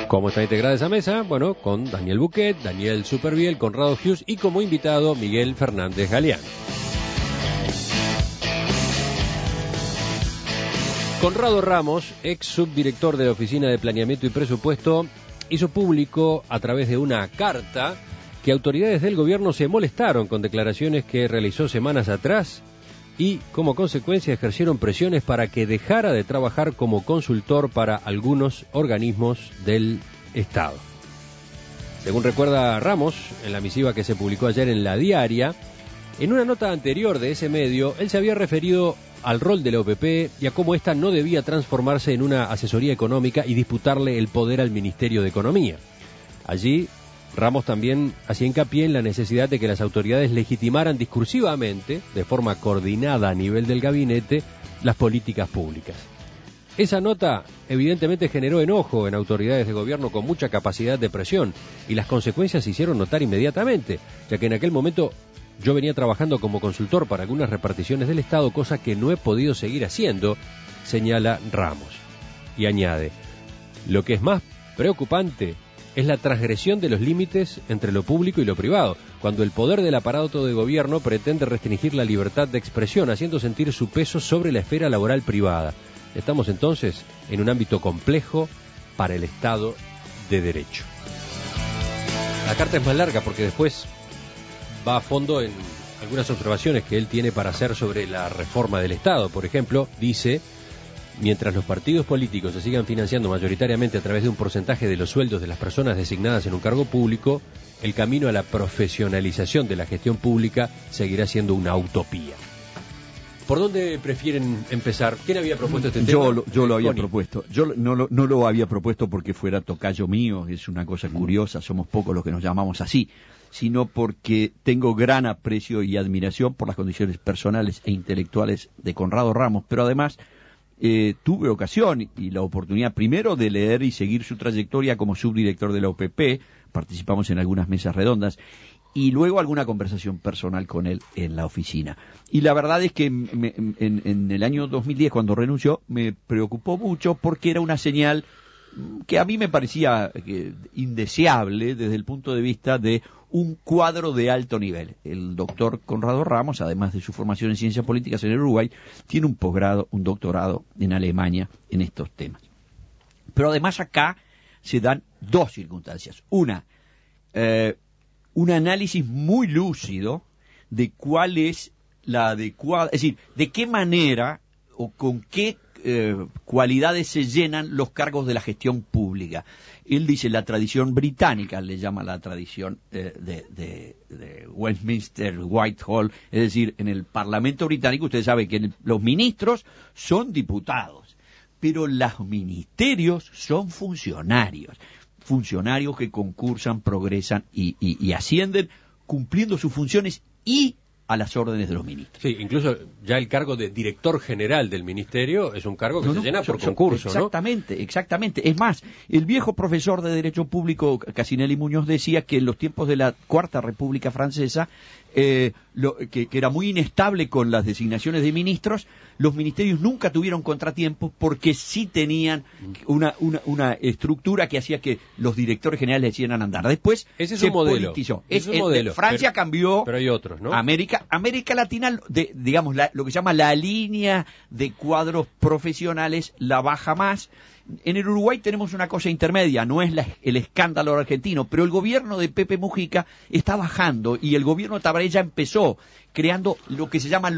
¿Cómo está integrada esa mesa? Bueno, con Daniel Buquet, Daniel Superviel, Conrado Hughes y como invitado Miguel Fernández Galeán. Conrado Ramos, ex subdirector de la Oficina de Planeamiento y Presupuesto, hizo público a través de una carta que autoridades del gobierno se molestaron con declaraciones que realizó semanas atrás y, como consecuencia, ejercieron presiones para que dejara de trabajar como consultor para algunos organismos del Estado. Según recuerda Ramos, en la misiva que se publicó ayer en La Diaria, en una nota anterior de ese medio, él se había referido al rol de la OPP y a cómo ésta no debía transformarse en una asesoría económica y disputarle el poder al Ministerio de Economía. Allí, Ramos también hacía hincapié en la necesidad de que las autoridades legitimaran discursivamente, de forma coordinada a nivel del gabinete, las políticas públicas. Esa nota evidentemente generó enojo en autoridades de gobierno con mucha capacidad de presión y las consecuencias se hicieron notar inmediatamente, ya que en aquel momento yo venía trabajando como consultor para algunas reparticiones del Estado, cosa que no he podido seguir haciendo, señala Ramos. Y añade, lo que es más preocupante es la transgresión de los límites entre lo público y lo privado, cuando el poder del aparato de gobierno pretende restringir la libertad de expresión, haciendo sentir su peso sobre la esfera laboral privada. Estamos entonces en un ámbito complejo para el Estado de Derecho. La carta es más larga porque después va a fondo en algunas observaciones que él tiene para hacer sobre la reforma del Estado. Por ejemplo, dice, mientras los partidos políticos se sigan financiando mayoritariamente a través de un porcentaje de los sueldos de las personas designadas en un cargo público, el camino a la profesionalización de la gestión pública seguirá siendo una utopía. ¿Por dónde prefieren empezar? ¿Quién había propuesto este tema? Yo lo había propuesto. Yo no lo había propuesto porque fuera tocayo mío, es una cosa curiosa, somos pocos los que nos llamamos así, sino porque tengo gran aprecio y admiración por las condiciones personales e intelectuales de Conrado Ramos, pero además tuve ocasión y la oportunidad primero de leer y seguir su trayectoria como subdirector de la OPP, participamos en algunas mesas redondas, y luego alguna conversación personal con él en la oficina. Y la verdad es que en el año 2010, cuando renunció, me preocupó mucho porque era una señal que a mí me parecía indeseable desde el punto de vista de un cuadro de alto nivel. El doctor Conrado Ramos, además de su formación en ciencias políticas en el Uruguay, tiene un posgrado, un doctorado en Alemania en estos temas. Pero además acá se dan dos circunstancias. Una, un análisis muy lúcido de cuál es la adecuada, es decir, de qué manera o con qué cualidades se llenan los cargos de la gestión pública. Él dice la tradición británica, le llama la tradición de Westminster, Whitehall, es decir, en el Parlamento británico usted sabe que los ministros son diputados, pero los ministerios son funcionarios que concursan, progresan y ascienden cumpliendo sus funciones y a las órdenes de los ministros. Sí, incluso ya el cargo de director general del ministerio es un cargo que se llena por concurso, exactamente, ¿no? Exactamente. Es más, el viejo profesor de Derecho Público, Casinelli Muñoz, decía que en los tiempos de la Cuarta República Francesa, que era muy inestable con las designaciones de ministros, los ministerios nunca tuvieron contratiempos porque sí tenían una estructura que hacía que los directores generales hicieran andar. Después ese es se un modelo. politizó. Es un modelo. Francia cambió. Pero hay otros, ¿no? América Latina, digamos, lo que se llama la línea de cuadros profesionales la baja más. En el Uruguay tenemos una cosa intermedia, no es el escándalo argentino, pero el gobierno de Pepe Mujica está bajando y el gobierno de Tabaré ya empezó creando lo que se llama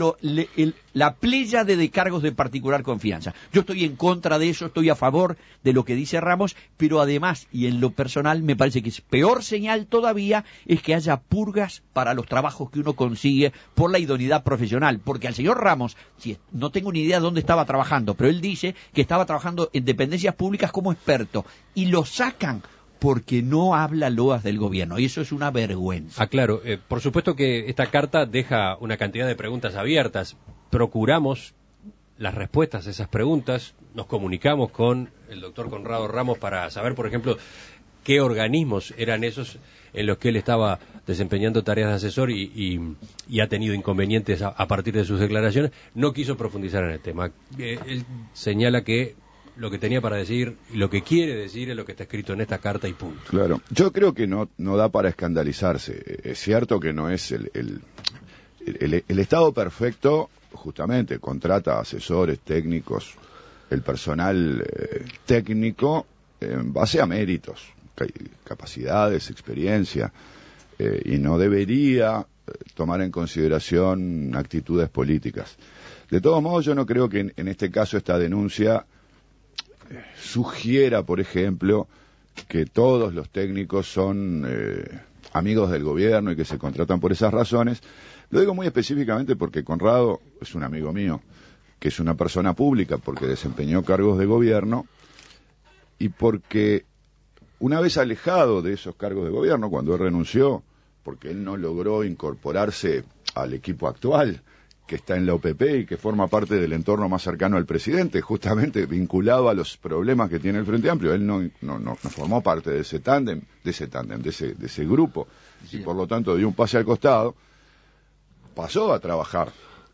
la pléyade de cargos de particular confianza. Yo estoy en contra de eso, estoy a favor de lo que dice Ramos, pero además, y en lo personal, me parece que es peor señal todavía, es que haya purgas para los trabajos que uno consigue por la idoneidad profesional, porque al señor Ramos, no tengo ni idea de dónde estaba trabajando, pero él dice que estaba trabajando en dependencias públicas como experto, y lo sacan porque no habla loas del gobierno, y eso es una vergüenza. Claro, por supuesto que esta carta deja una cantidad de preguntas abiertas. Procuramos las respuestas a esas preguntas, nos comunicamos con el doctor Conrado Ramos para saber, por ejemplo, qué organismos eran esos en los que él estaba desempeñando tareas de asesor y ha tenido inconvenientes a partir de sus declaraciones. No quiso profundizar en el tema. Él señala que lo que tenía para decir, lo que quiere decir es lo que está escrito en esta carta y punto. Claro, yo creo que no da para escandalizarse. Es cierto que no es el Estado perfecto, justamente, contrata asesores técnicos, el personal técnico en base a méritos, capacidades, experiencia, y no debería tomar en consideración actitudes políticas. De todos modos, yo no creo que en este caso esta denuncia sugiera, por ejemplo, que todos los técnicos son amigos del gobierno y que se contratan por esas razones. Lo digo muy específicamente porque Conrado es un amigo mío, que es una persona pública porque desempeñó cargos de gobierno y porque una vez alejado de esos cargos de gobierno, cuando él renunció, porque él no logró incorporarse al equipo actual, que está en la OPP y que forma parte del entorno más cercano al presidente, justamente vinculado a los problemas que tiene el Frente Amplio. Él no formó parte de ese tándem, de ese grupo, y por lo tanto dio un pase al costado, pasó a trabajar,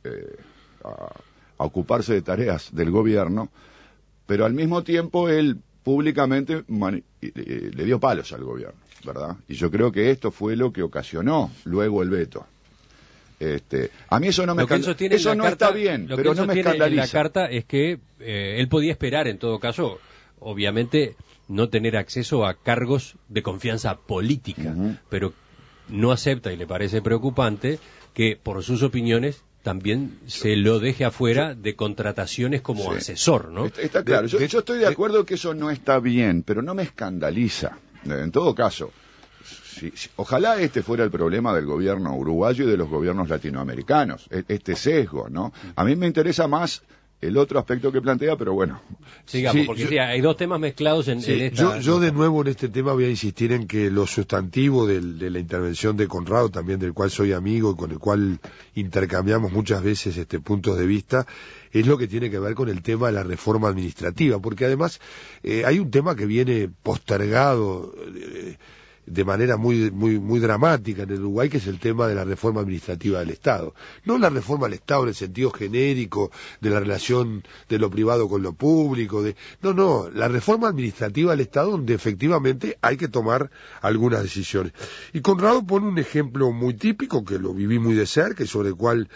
a ocuparse de tareas del gobierno, pero al mismo tiempo él públicamente le dio palos al gobierno, ¿verdad? Y yo creo que esto fue lo que ocasionó luego el veto. A mí eso no me eso no está bien, pero no me escandaliza. En la carta es que él podía esperar, en todo caso, obviamente, no tener acceso a cargos de confianza política, pero no acepta y le parece preocupante que por sus opiniones también se lo deje afuera de contrataciones como asesor, ¿no? Está claro, yo estoy de acuerdo que eso no está bien, pero no me escandaliza. En todo caso, ojalá este fuera el problema del gobierno uruguayo y de los gobiernos latinoamericanos, este sesgo, ¿no? A mí me interesa más el otro aspecto que plantea, pero bueno. Sigamos, porque hay dos temas mezclados en esta... Yo de nuevo en este tema voy a insistir en que lo sustantivo de la intervención de Conrado, también del cual soy amigo y con el cual intercambiamos muchas veces puntos de vista, es lo que tiene que ver con el tema de la reforma administrativa, porque además hay un tema que viene postergado de manera muy dramática en el Uruguay, que es el tema de la reforma administrativa del Estado. No la reforma del Estado en el sentido genérico de la relación de lo privado con lo público, no, la reforma administrativa del Estado donde efectivamente hay que tomar algunas decisiones. Y Conrado pone un ejemplo muy típico, que lo viví muy de cerca y sobre el cual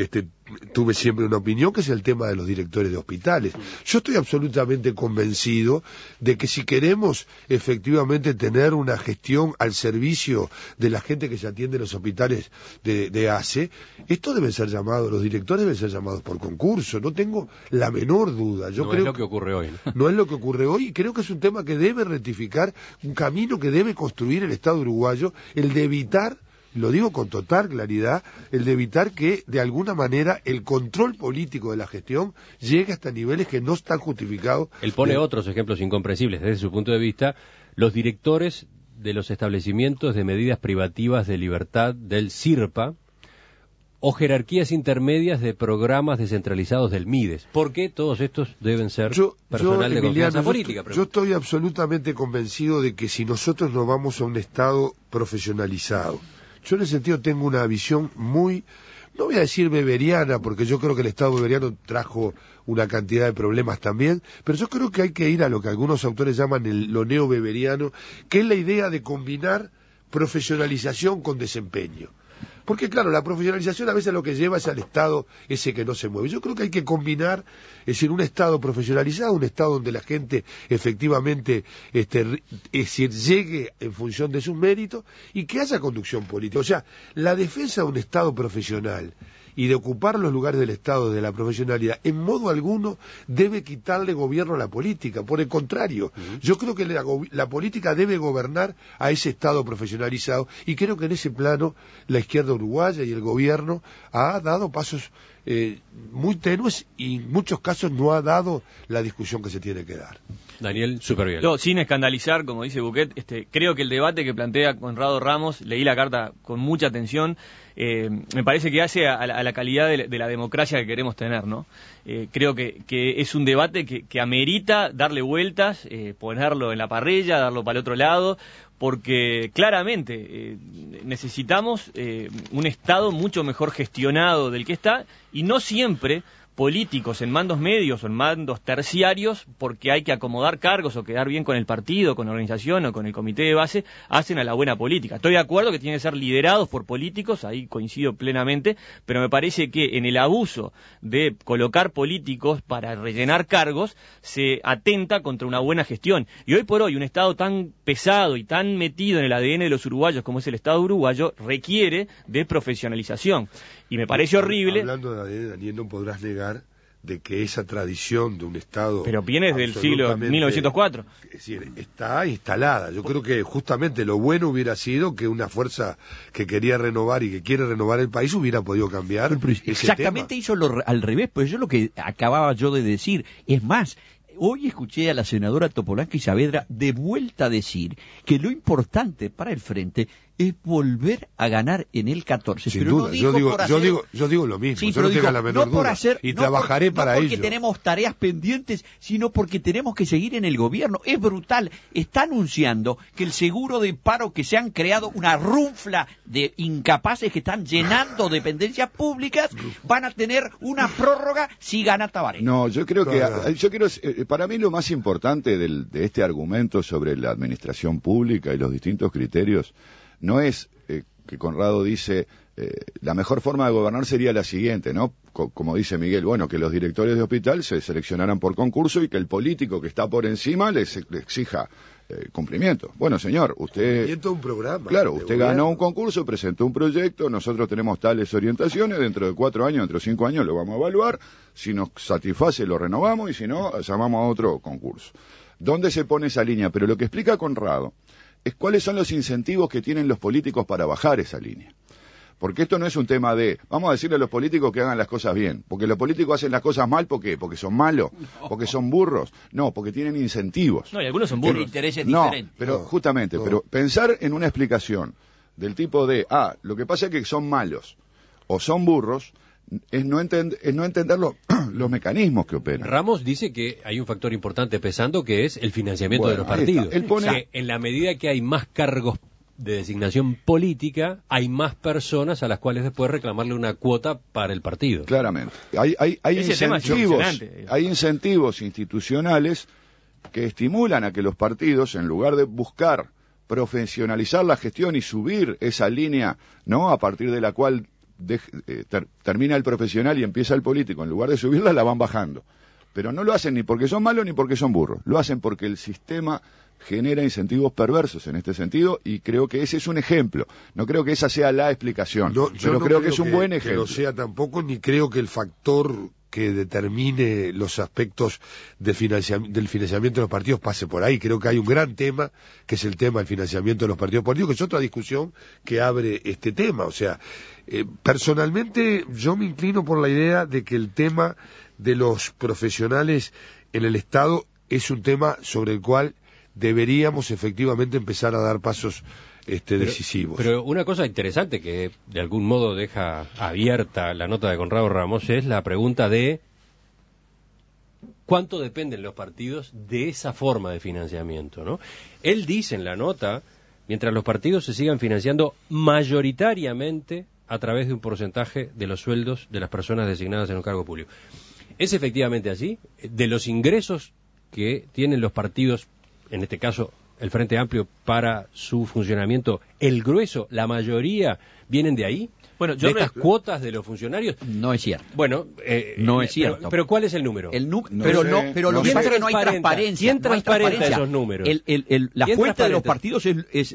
tuve siempre una opinión, que es el tema de los directores de hospitales. Yo estoy absolutamente convencido de que si queremos efectivamente tener una gestión al servicio de la gente que se atiende en los hospitales de ACE, esto debe ser llamado, los directores deben ser llamados por concurso, no tengo la menor duda. No es lo que ocurre hoy, ¿no? No es lo que ocurre hoy, y creo que es un tema que debe rectificar, un camino que debe construir el Estado uruguayo, el de evitar, lo digo con total claridad, el de evitar que, de alguna manera, el control político de la gestión llegue hasta niveles que no están justificados. Él pone otros ejemplos incomprensibles desde su punto de vista. Los directores de los establecimientos de medidas privativas de libertad del CIRPA o jerarquías intermedias de programas descentralizados del MIDES. ¿Por qué todos estos deben ser personal de confianza política? Yo estoy absolutamente convencido de que si nosotros nos vamos a un Estado profesionalizado, yo en ese sentido tengo una visión muy, no voy a decir beberiana, porque yo creo que el Estado beberiano trajo una cantidad de problemas también, pero yo creo que hay que ir a lo que algunos autores llaman lo neo-beberiano, que es la idea de combinar profesionalización con desempeño. Porque claro, la profesionalización a veces lo que lleva es al Estado ese que no se mueve. Yo creo que hay que combinar, es decir, un Estado profesionalizado, un Estado donde la gente efectivamente es decir, llegue en función de sus méritos y que haya conducción política. O sea, la defensa de un Estado profesional y de ocupar los lugares del Estado de la profesionalidad, en modo alguno debe quitarle gobierno a la política. Por el contrario, yo creo que la política debe gobernar a ese Estado profesionalizado, y creo que en ese plano la izquierda uruguaya y el gobierno ha dado pasos muy tenues y en muchos casos no ha dado la discusión que se tiene que dar. Daniel, súper bien. No, sin escandalizar, como dice Buquet, creo que el debate que plantea Conrado Ramos, leí la carta con mucha atención, me parece que hace a la calidad de la democracia que queremos tener, ¿no? Creo que es un debate que amerita darle vueltas, ponerlo en la parrilla, darlo para el otro lado, porque claramente necesitamos un Estado mucho mejor gestionado del que está, y no siempre políticos en mandos medios o en mandos terciarios, porque hay que acomodar cargos o quedar bien con el partido, con la organización o con el comité de base, hacen a la buena política. Estoy de acuerdo que tienen que ser liderados por políticos, ahí coincido plenamente, pero me parece que en el abuso de colocar políticos para rellenar cargos se atenta contra una buena gestión. Y hoy por hoy un Estado tan pesado y tan metido en el ADN de los uruguayos como es el Estado uruguayo requiere de profesionalización. Y me parece horrible. Hablando de ADN, Daniel, no podrás negar de que esa tradición de un Estado... Pero viene desde el siglo 1904. Es decir, está instalada. Yo creo que justamente lo bueno hubiera sido que una fuerza que quería renovar y que quiere renovar el país hubiera podido cambiar. Pero exactamente hizo al revés, pues yo lo que acababa yo de decir. Es más, hoy escuché a la senadora Topolanqui Saavedra de vuelta a decir que lo importante para el Frente es volver a ganar en el 14. Sin pero duda, no dijo yo digo lo mismo, sí, yo no tenga la menor duda. Y trabajaré para ello. No porque tenemos tareas pendientes, sino porque tenemos que seguir en el gobierno. Es brutal. Está anunciando que el seguro de paro, que se han creado una runfla de incapaces que están llenando dependencias públicas, van a tener una prórroga si gana Tabaré. No, yo creo que para mí lo más importante de este argumento sobre la administración pública y los distintos criterios no es que Conrado dice la mejor forma de gobernar sería la siguiente, ¿no? Como dice Miguel, bueno, que los directores de hospital se seleccionaran por concurso y que el político que está por encima le exija cumplimiento. Bueno, señor, usted... un programa. Claro, usted ganó un concurso, presentó un proyecto, nosotros tenemos tales orientaciones, dentro de 4 años, dentro de 5 años lo vamos a evaluar, si nos satisface lo renovamos y si no, llamamos a otro concurso. ¿Dónde se pone esa línea? Pero lo que explica Conrado es cuáles son los incentivos que tienen los políticos para bajar esa línea. Porque esto no es un tema de, vamos a decirle a los políticos que hagan las cosas bien, porque los políticos hacen las cosas mal, ¿por qué? Porque son malos, porque son burros, no, porque tienen incentivos. No, y algunos son burros. Intereses no, diferentes. pero justamente, pero pensar en una explicación del tipo de, lo que pasa es que son malos o son burros, es no entender los mecanismos que operan. Ramos dice que hay un factor importante pesando, que es el financiamiento de los partidos. Él pone... que en la medida que hay más cargos de designación política, hay más personas a las cuales después reclamarle una cuota para el partido. Claramente. Hay incentivos institucionales que estimulan a que los partidos, en lugar de buscar profesionalizar la gestión y subir esa línea, ¿no?, a partir de la cual termina el profesional y empieza el político, en lugar de subirla la van bajando. Pero no lo hacen ni porque son malos ni porque son burros, lo hacen porque el sistema genera incentivos perversos en este sentido, y creo que ese es un ejemplo. No creo que esa sea la explicación, pero creo que es un buen ejemplo. Que lo sea tampoco, ni creo que el factor que determine los aspectos del financiamiento de los partidos pase por ahí. Creo que hay un gran tema, que es el tema del financiamiento de los partidos políticos, que es otra discusión que abre este tema. O sea, personalmente yo me inclino por la idea de que el tema de los profesionales en el Estado es un tema sobre el cual deberíamos efectivamente empezar a dar pasos decisivos. Pero una cosa interesante que de algún modo deja abierta la nota de Conrado Ramos es la pregunta de cuánto dependen los partidos de esa forma de financiamiento, ¿no? Él dice en la nota, mientras los partidos se sigan financiando mayoritariamente a través de un porcentaje de los sueldos de las personas designadas en un cargo público. ¿Es efectivamente así? De los ingresos que tienen los partidos, en este caso el Frente Amplio, para su funcionamiento, el grueso, la mayoría, vienen de ahí, bueno, de estas cuotas de los funcionarios. No es cierto. Bueno, no es cierto. Pero ¿cuál es el número? Pero lo que pasa es que no hay transparencia. ¿Quién transparenta esos números? La fuente de los partidos es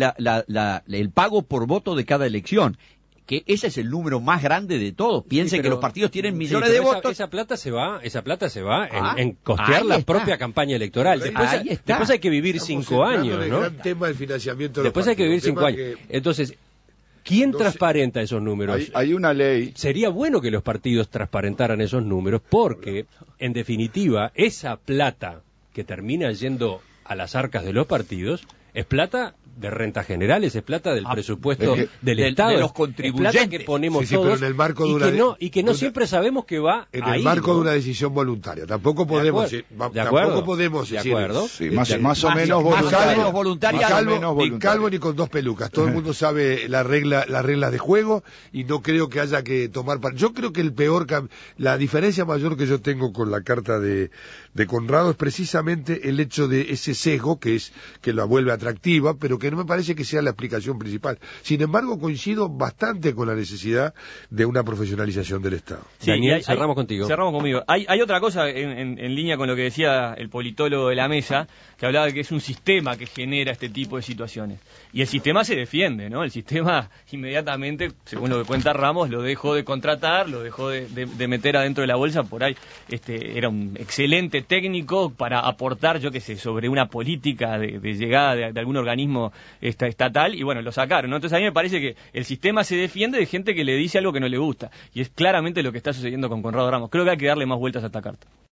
el pago por voto de cada elección, que ese es el número más grande de todos. Piensen que los partidos tienen millones de votos. Esa plata se va en costear la propia campaña electoral. Después hay que vivir 5 años, ¿no? El gran tema del financiamiento de después hay que vivir 5 años. Entonces, ¿quién transparenta esos números? Hay una ley. Sería bueno que los partidos transparentaran esos números porque, en definitiva, esa plata que termina yendo a las arcas de los partidos es plata de rentas generales, es plata del presupuesto es que del de Estado, los es contribuyentes. plata que ponemos Sí, pero todos en el marco de y que no siempre sabemos que va en ahí, el marco ¿no? de una decisión voluntaria. Tampoco podemos, tampoco podemos de decir, acuerdo. Sí, más o menos voluntaria. ni calvo ni con dos pelucas. Todo el mundo sabe las reglas de juego y no creo que haya que tomar Yo creo que la diferencia mayor que yo tengo con la carta de Conrado es precisamente el hecho de ese sesgo que la vuelve atractiva, pero que no me parece que sea la explicación principal. Sin embargo, coincido bastante con la necesidad de una profesionalización del Estado. Sí, Daniel, cerramos contigo. Cerramos conmigo. Hay otra cosa en línea con lo que decía el politólogo de la mesa, que hablaba de que es un sistema que genera este tipo de situaciones. Y el sistema se defiende, ¿no? El sistema inmediatamente, según lo que cuenta Ramos, lo dejó de contratar, lo dejó de meter adentro de la bolsa. Por ahí era un excelente técnico para aportar, yo qué sé, sobre una política de llegada de algún organismo estatal, y bueno, lo sacaron, ¿no? Entonces a mí me parece que el sistema se defiende de gente que le dice algo que no le gusta, y es claramente lo que está sucediendo con Conrado Ramos. Creo que hay que darle más vueltas a esta carta.